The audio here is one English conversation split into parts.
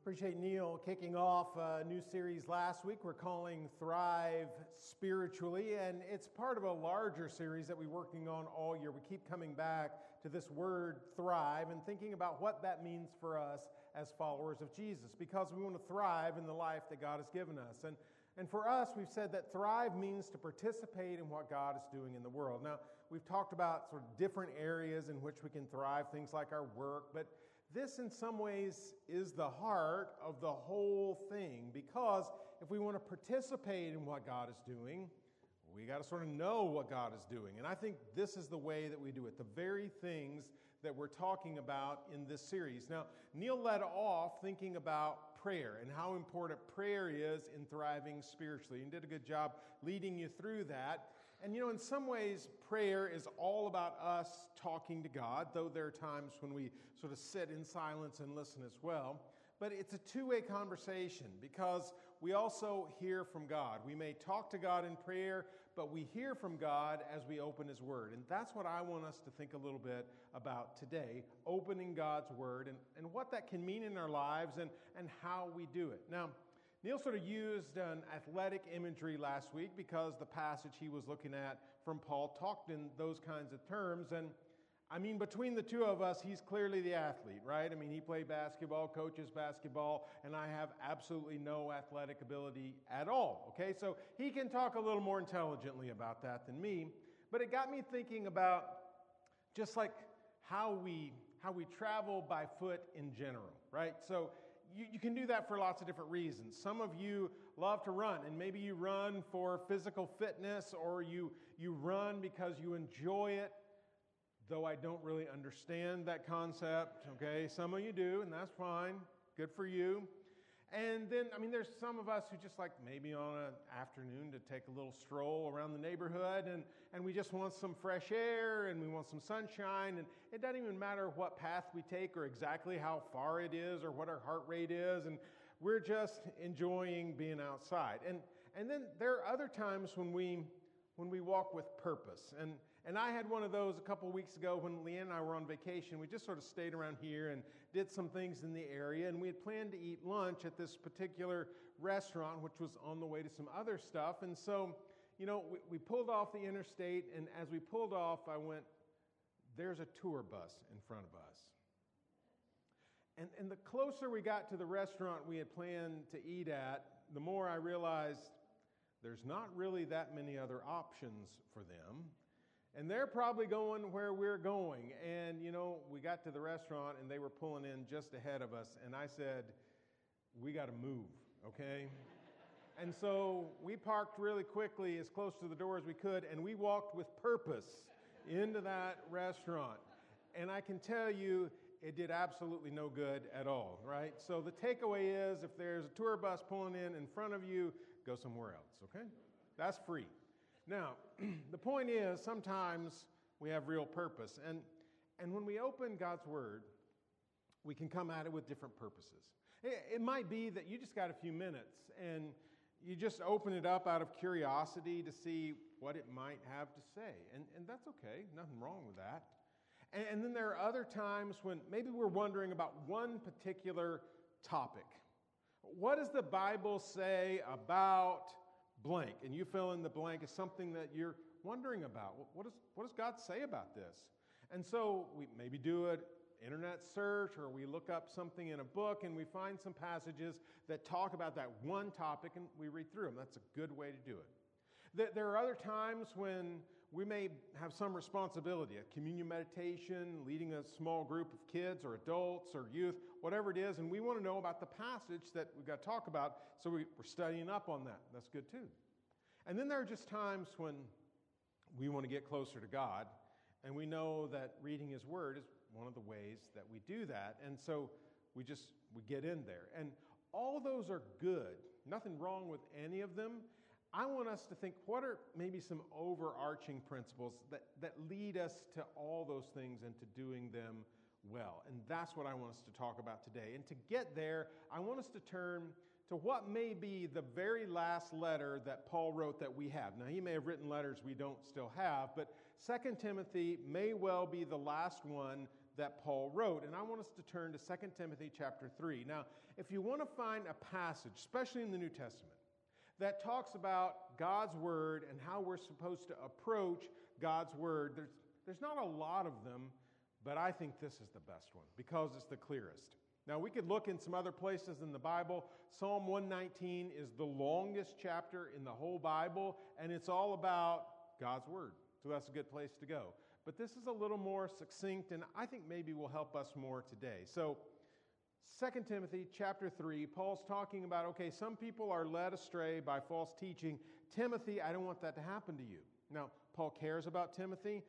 Appreciate Neil kicking off a new series last week we're calling Thrive Spiritually, and it's part of a larger series that we're working on all year. We keep coming back to this word thrive and thinking about what that means for us as followers of Jesus, because we want to thrive in the life that God has given us. And for us, we've said that thrive means to participate in what God is doing in the world. Now, we've talked about sort of different areas in which we can thrive, things like our work, but this in some ways is the heart of the whole thing, because if we want to participate in what God is doing, we got to sort of know what God is doing. And I think this is the way that we do it, the very things that we're talking about in this series. Now, Neil led off thinking about prayer and how important prayer is in thriving spiritually, and did a good job leading you through that. And in some ways, prayer is all about us talking to God, though there are times when we sort of sit in silence and listen as well. But it's a two-way conversation, because we also hear from God. We may talk to God in prayer, but we hear from God as we open His Word. And that's what I want us to think a little bit about today, opening God's Word and what that can mean in our lives and how we do it. Now, Neil sort of used an athletic imagery last week because the passage he was looking at from Paul talked in those kinds of terms. And I mean, between the two of us, he's clearly the athlete, right? I mean, he played basketball, coaches basketball, and I have absolutely no athletic ability at all, okay? So he can talk a little more intelligently about that than me. But it got me thinking about just like how we travel by foot in general, right? So you can do that for lots of different reasons. Some of you love to run, and maybe you run for physical fitness, or you run because you enjoy it, though I don't really understand that concept, okay? Some of you do, and that's fine. Good for you. And then, there's some of us who just like maybe on an afternoon to take a little stroll around the neighborhood, and we just want some fresh air, and we want some sunshine, and it doesn't even matter what path we take or exactly how far it is or what our heart rate is, and we're just enjoying being outside. And then there are other times when we walk with purpose. And I had one of those a couple of weeks ago when Leanne and I were on vacation. We just sort of stayed around here and did some things in the area. And we had planned to eat lunch at this particular restaurant, which was on the way to some other stuff. And so, we pulled off the interstate. And as we pulled off, I went, there's a tour bus in front of us. And the closer we got to the restaurant we had planned to eat at, the more I realized there's not really that many other options for them. And they're probably going where we're going. And, we got to the restaurant and they were pulling in just ahead of us. And I said, we got to move, okay? And so we parked really quickly as close to the door as we could. And we walked with purpose into that restaurant. And I can tell you, it did absolutely no good at all, right? So the takeaway is, if there's a tour bus pulling in front of you, go somewhere else, okay? That's free. Now, the point is, sometimes we have real purpose. And when we open God's Word, we can come at it with different purposes. It might be that you just got a few minutes and you just open it up out of curiosity to see what it might have to say. And that's okay. Nothing wrong with that. And then there are other times when maybe we're wondering about one particular topic. What does the Bible say about blank? And you fill in the blank as something that you're wondering about. What does God say about this? And so we maybe do an internet search, or we look up something in a book and we find some passages that talk about that one topic and we read through them. That's a good way to do it. There are other times when we may have some responsibility, a communion meditation, leading a small group of kids or adults or youth, whatever it is, and we want to know about the passage that we've got to talk about, so we're studying up on that. That's good too. And then there are just times when we want to get closer to God, and we know that reading His Word is one of the ways that we do that, and so we get in there. And all those are good. Nothing wrong with any of them. I want us to think, what are maybe some overarching principles that lead us to all those things and to doing them well? And that's what I want us to talk about today. And to get there, I want us to turn to what may be the very last letter that Paul wrote that we have. Now, he may have written letters we don't still have, but 2 Timothy may well be the last one that Paul wrote. And I want us to turn to 2 Timothy chapter 3. Now, if you want to find a passage, especially in the New Testament, that talks about God's Word and how we're supposed to approach God's Word, there's not a lot of them, but I think this is the best one because it's the clearest. Now, we could look in some other places in the Bible. Psalm 119 is the longest chapter in the whole Bible, and it's all about God's Word. So that's a good place to go. But this is a little more succinct, and I think maybe will help us more today. So 2 Timothy chapter 3, Paul's talking about, okay, some people are led astray by false teaching. Timothy, I don't want that to happen to you. Now, Paul cares about Timothy.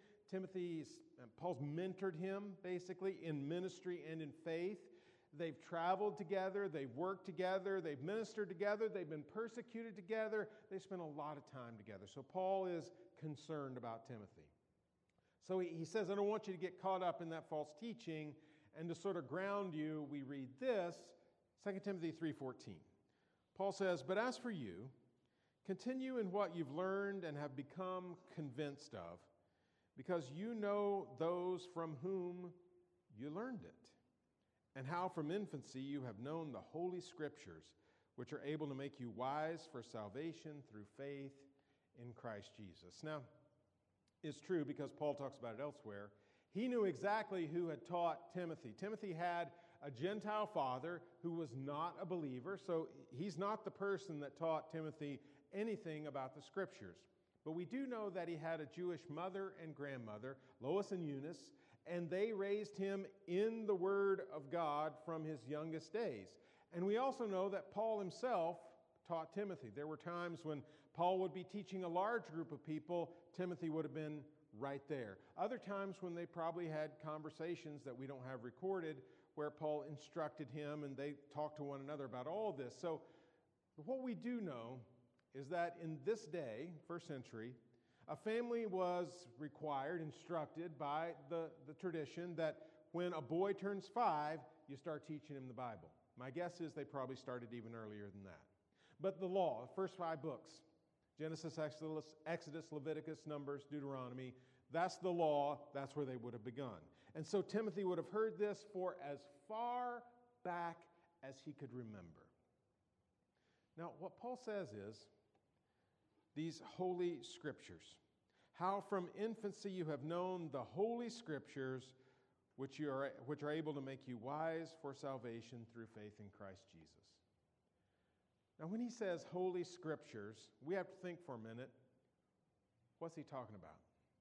Paul's mentored him, basically, in ministry and in faith. They've traveled together, they've worked together, they've ministered together, they've been persecuted together, they spent a lot of time together. So Paul is concerned about Timothy. So he says, I don't want you to get caught up in that false teaching, and to sort of ground you, we read this, 2 Timothy 3:14. Paul says, but as for you, continue in what you've learned and have become convinced of, because you know those from whom you learned it, and how from infancy you have known the Holy Scriptures, which are able to make you wise for salvation through faith in Christ Jesus. Now, it's true because Paul talks about it elsewhere. He knew exactly who had taught Timothy. Timothy had a Gentile father who was not a believer, so he's not the person that taught Timothy anything about the Scriptures. But we do know that he had a Jewish mother and grandmother, Lois and Eunice, and they raised him in the Word of God from his youngest days. And we also know that Paul himself taught Timothy. There were times when Paul would be teaching a large group of people, Timothy would have been right there. Other times when they probably had conversations that we don't have recorded where Paul instructed him and they talked to one another about all this. So what we do know is that in this day, first century, a family was required, instructed by the tradition that when a boy turns 5, you start teaching him the Bible. My guess is they probably started even earlier than that. But the law, the first 5 books, Genesis, Exodus, Leviticus, Numbers, Deuteronomy, that's the law, that's where they would have begun. And so Timothy would have heard this for as far back as he could remember. Now, what Paul says is, these holy scriptures, how from infancy you have known the holy scriptures, which are able to make you wise for salvation through faith in Christ Jesus. Now, when he says holy scriptures, we have to think for a minute, what's he talking about?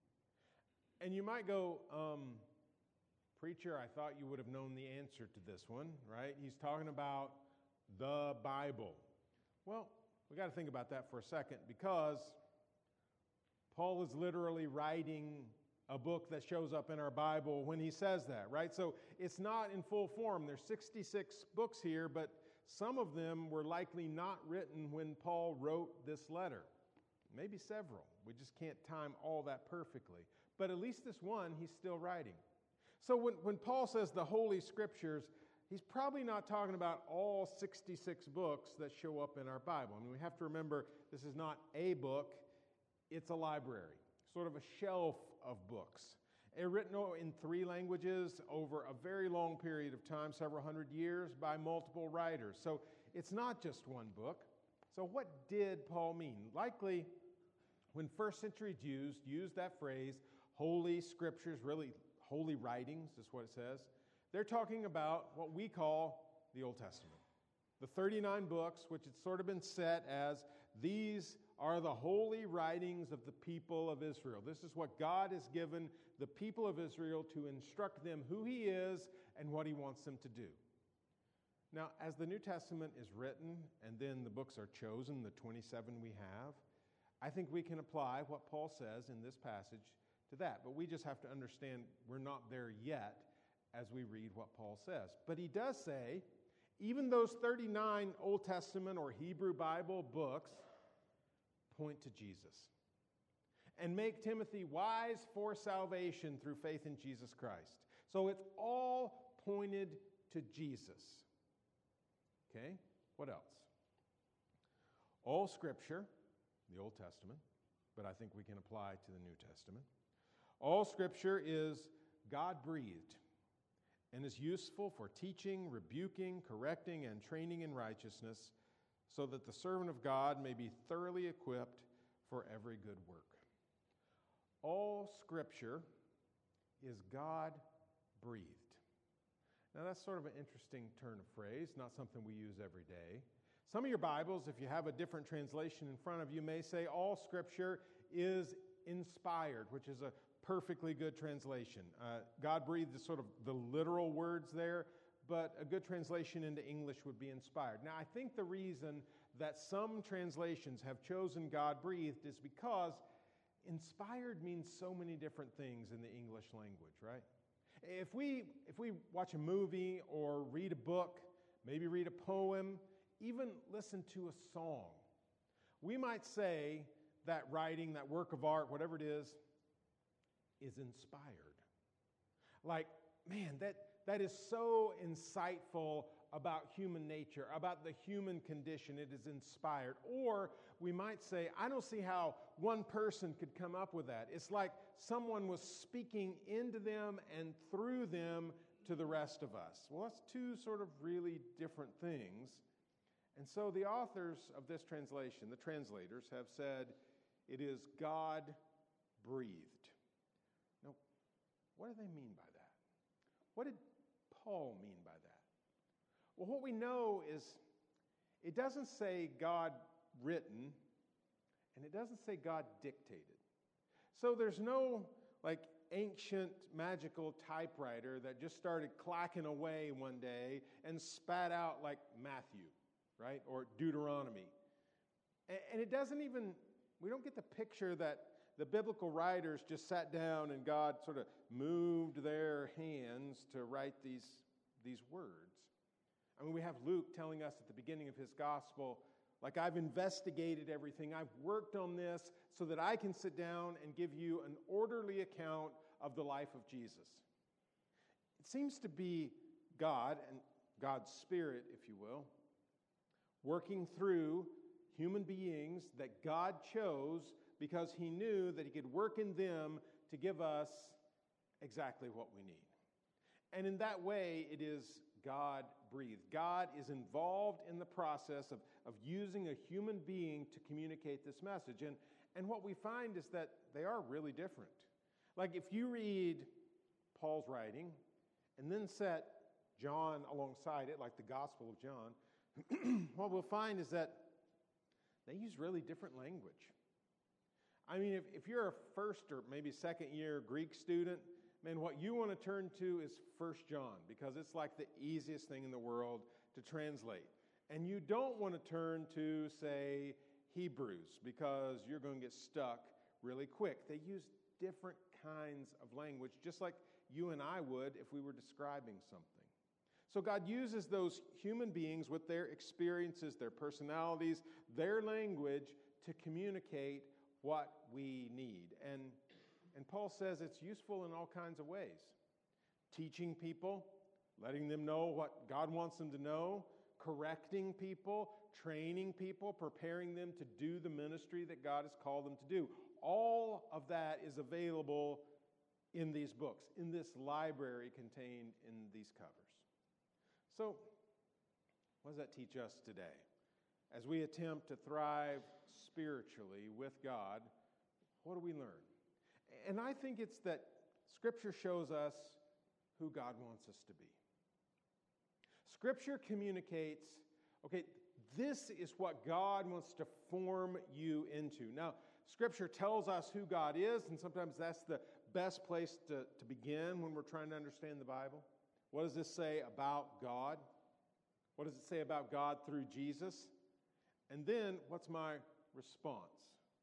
And you might go, preacher, I thought you would have known the answer to this one, right? He's talking about the Bible. Well, we got to think about that for a second because Paul is literally writing a book that shows up in our Bible when he says that, right? So it's not in full form. There's 66 books here, but some of them were likely not written when Paul wrote this letter. Maybe several. We just can't time all that perfectly. But at least this one, he's still writing. So when Paul says the Holy Scriptures, he's probably not talking about all 66 books that show up in our Bible. I mean, we have to remember this is not a book, it's a library, sort of a shelf of books. They're written in 3 languages over a very long period of time, several hundred years, by multiple writers. So it's not just one book. So what did Paul mean? Likely, when first century Jews used that phrase, Holy Scriptures, really holy writings is what it says, they're talking about what we call the Old Testament. The 39 books, which it's sort of been set as, these are the holy writings of the people of Israel. This is what God has given the people of Israel to instruct them who He is and what He wants them to do. Now, as the New Testament is written and then the books are chosen, the 27 we have, I think we can apply what Paul says in this passage to that. But we just have to understand we're not there yet as we read what Paul says. But he does say, even those 39 Old Testament or Hebrew Bible books point to Jesus and make Timothy wise for salvation through faith in Jesus Christ. So it's all pointed to Jesus. Okay, what else? All Scripture, the Old Testament, but I think we can apply to the New Testament. All Scripture is God-breathed. and is useful for teaching, rebuking, correcting, and training in righteousness, so that the servant of God may be thoroughly equipped for every good work. All Scripture is God-breathed. Now that's sort of an interesting turn of phrase, not something we use every day. Some of your Bibles, if you have a different translation in front of you, may say all Scripture is inspired, which is a perfectly good translation. God-breathed is sort of the literal words there, but a good translation into English would be inspired. Now, I think the reason that some translations have chosen God-breathed is because inspired means so many different things in the English language, right? If we watch a movie or read a book, maybe read a poem, even listen to a song, we might say that writing, that work of art, whatever it is inspired. Like, man, that is so insightful about human nature, about the human condition. It is inspired. Or we might say, I don't see how one person could come up with that. It's like someone was speaking into them and through them to the rest of us. Well, that's two sort of really different things. And so the authors of this translation, the translators, have said it is God-breathed. Now, what do they mean by that? What did Paul mean by that? Well, what we know is it doesn't say God written, and it doesn't say God dictated. So there's no like ancient magical typewriter that just started clacking away one day and spat out like Matthew, right? Or Deuteronomy. And it doesn't even, we don't get the picture that the biblical writers just sat down and God sort of moved their hands to write these words. I mean, we have Luke telling us at the beginning of his gospel, like, I've investigated everything. I've worked on this so that I can sit down and give you an orderly account of the life of Jesus. It seems to be God and God's Spirit, if you will, working through human beings that God chose because he knew that he could work in them to give us exactly what we need. And in that way, it is God-breathed. God is involved in the process of using a human being to communicate this message. And what we find is that they are really different. Like if you read Paul's writing and then set John alongside it, like the Gospel of John, what we'll find is that they use really different language. I mean, if you're a first or maybe second year Greek student, man, what you want to turn to is 1 John because it's like the easiest thing in the world to translate. And you don't want to turn to, say, Hebrews because you're going to get stuck really quick. They use different kinds of language, just like you and I would if we were describing something. So God uses those human beings with their experiences, their personalities, their language to communicate what we need. And Paul says it's useful in all kinds of ways. Teaching people, letting them know what God wants them to know, correcting people, training people, preparing them to do the ministry that God has called them to do. All of that is available in these books, in this library contained in these covers. So, what does that teach us today? As we attempt to thrive spiritually with God, what do we learn? And I think it's that Scripture shows us who God wants us to be. Scripture communicates, okay, this is what God wants to form you into. Now, Scripture tells us who God is, and sometimes that's the best place to begin when we're trying to understand the Bible. What does this say about God? What does it say about God through Jesus? And then, what's my response?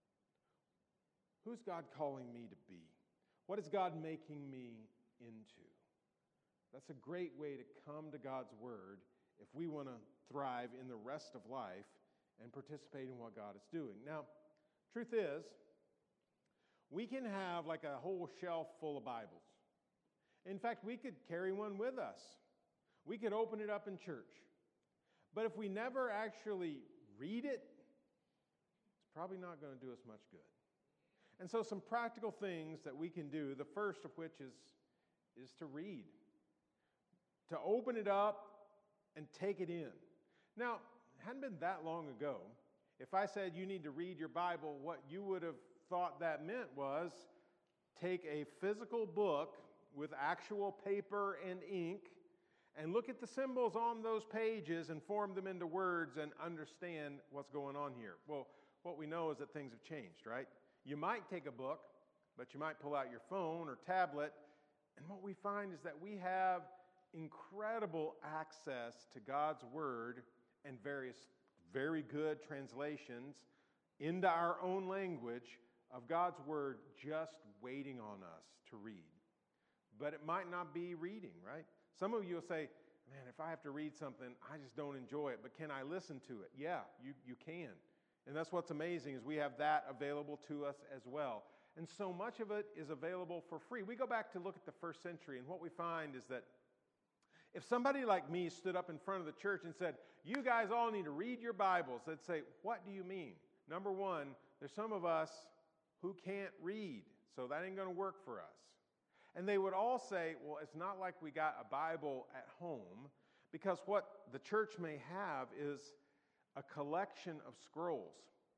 Who's God calling me to be? What is God making me into? That's a great way to come to God's Word if we want to thrive in the rest of life and participate in what God is doing. Now, truth is, we can have like a whole shelf full of Bibles. In fact, we could carry one with us. We could open it up in church. But if we never actually read it, it's probably not going to do us much good. And so some practical things that we can do, the first of which is to read. to open it up and take it in. Now, it hadn't been that long ago. If I said you need to read your Bible, what you would have thought that meant was take a physical book with actual paper and ink and look at the symbols on those pages and form them into words and understand what's going on here. Well, what we know is that things have changed, right? You might take a book, but you might pull out your phone or tablet, and what we find is that we have incredible access to God's Word and various very good translations into our own language of God's Word just waiting on us to read. But it might not be reading, right? Some of you will say, man, if I have to read something, I just don't enjoy it, but can I listen to it? Yeah, you can. And that's what's amazing is we have that available to us as well. And so much of it is available for free. We go back to look at the first century, and what we find is that if somebody like me stood up in front of the church and said, you guys all need to read your Bibles, they'd say, what do you mean? Number one, there's some of us who can't read, so that ain't going to work for us. And they would all say, well, it's not like we got a Bible at home, because what the church may have is a collection of scrolls.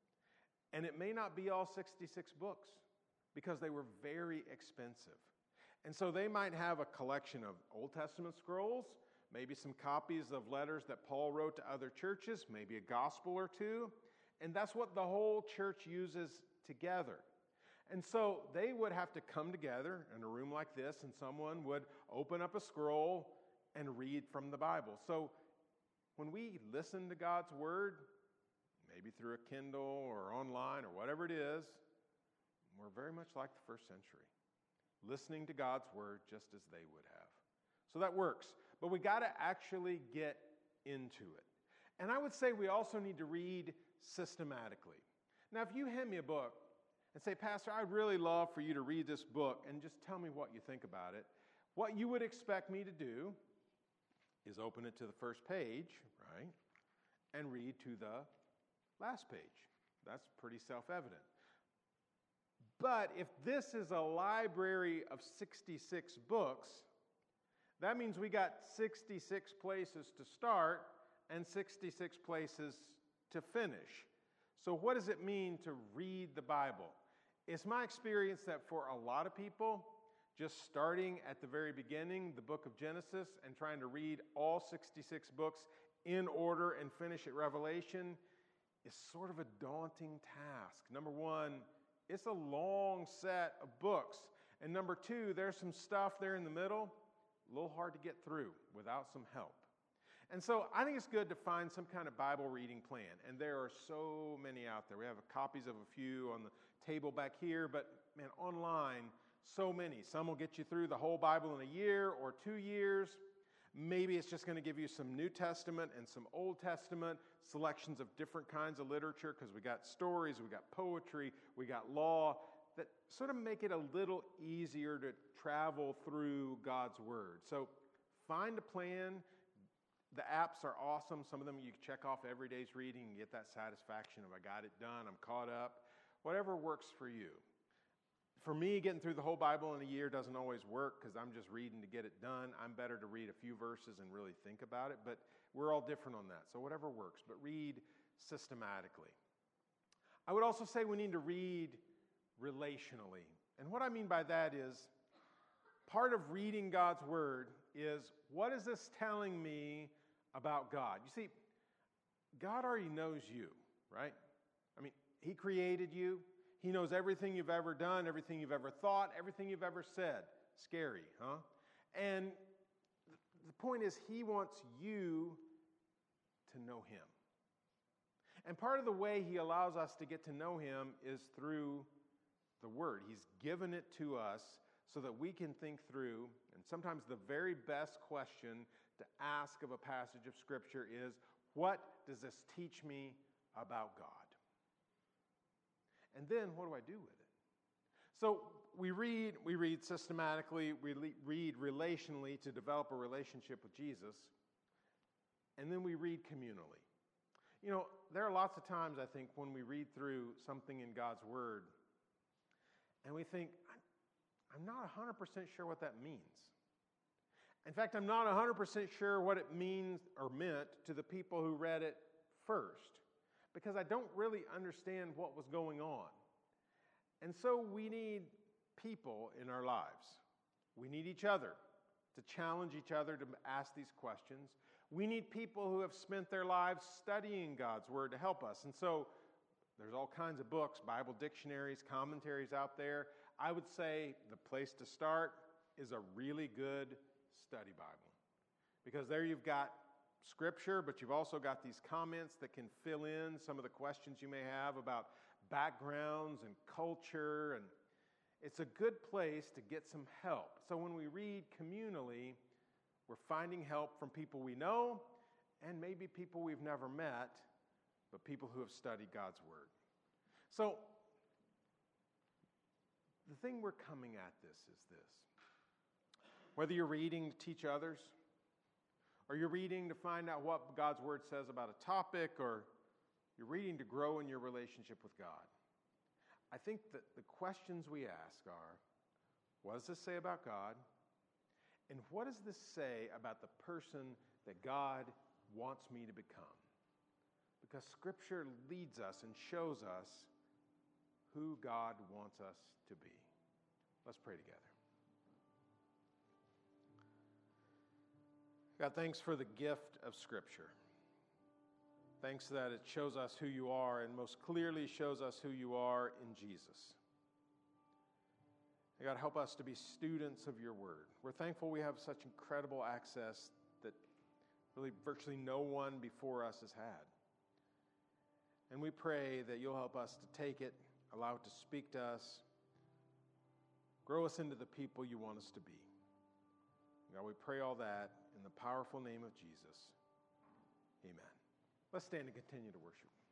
And it may not be all 66 books, because they were very expensive. And so they might have a collection of Old Testament scrolls, maybe some copies of letters that Paul wrote to other churches, maybe a gospel or two, and that's what the whole church uses together. And so they would have to come together in a room like this, and someone would open up a scroll and read from the Bible. So when we listen to God's Word, maybe through a Kindle or online or whatever it is, we're very much like the first century, listening to God's Word just as they would have. So that works. But we got to actually get into it. And I would say we also need to read systematically. Now, if you hand me a book and say, Pastor, I'd really love for you to read this book and just tell me what you think about it, what you would expect me to do is open it to the first page, right, and read to the last page. That's pretty self-evident. But if this is a library of 66 books, that means we got 66 places to start and 66 places to finish. So what does it mean to read the Bible? It's my experience that for a lot of people, just starting at the very beginning, the book of Genesis, and trying to read all 66 books in order and finish at Revelation is sort of a daunting task. Number one, it's a long set of books. And number two, there's some stuff there in the middle, a little hard to get through without some help. And so I think it's good to find some kind of Bible reading plan. And there are so many out there. We have copies of a few on the table back here, but man, online, so many. Some will get you through the whole Bible in a year or 2 years. Maybe it's just going to give you some New Testament and some Old Testament, selections of different kinds of literature, because we got stories, we got poetry, we got law, that sort of make it a little easier to travel through God's Word. So find a plan. The apps are awesome. Some of them you check off every day's reading and get that satisfaction of I got it done, I'm caught up. Whatever works for you. For me, getting through the whole Bible in a year doesn't always work because I'm just reading to get it done. I'm better to read a few verses and really think about it, but we're all different on that. So whatever works, but read systematically. I would also say we need to read relationally. And what I mean by that is part of reading God's Word is, what is this telling me about God? You see, God already knows you, right? I mean, He created you. He knows everything you've ever done, everything you've ever thought, everything you've ever said. Scary, huh? And the point is, He wants you to know Him. And part of the way He allows us to get to know Him is through the Word. He's given it to us so that we can think through, and sometimes the very best question to ask of a passage of Scripture is, what does this teach me about God? And then what do I do with it? So we read systematically, we read relationally to develop a relationship with Jesus, and then we read communally. You know, there are lots of times, I think, when we read through something in God's Word, and we think, I'm not 100% sure what that means. In fact, I'm not 100% sure what it means or meant to the people who read it first, because I don't really understand what was going on. And so we need people in our lives. We need each other to challenge each other to ask these questions. We need people who have spent their lives studying God's Word to help us. And so there's all kinds of books, Bible dictionaries, commentaries out there. I would say the place to start is a really good study Bible, because there you've got Scripture, but you've also got these comments that can fill in some of the questions you may have about backgrounds and culture, and it's a good place to get some help. So when we read communally, we're finding help from people we know and maybe people we've never met, but people who have studied God's Word. So the thing we're coming at this is this. Whether you're reading to teach others, or you're reading to find out what God's Word says about a topic, or you're reading to grow in your relationship with God, I think that the questions we ask are, what does this say about God? And what does this say about the person that God wants me to become? Because Scripture leads us and shows us who God wants us to be. Let's pray together. God, thanks for the gift of Scripture. Thanks that it shows us who you are, and most clearly shows us who you are in Jesus. God, help us to be students of your word. We're thankful we have such incredible access that really virtually no one before us has had. And we pray that you'll help us to take it, allow it to speak to us, grow us into the people you want us to be. God, we pray all that in the powerful name of Jesus. Amen. Let's stand and continue to worship.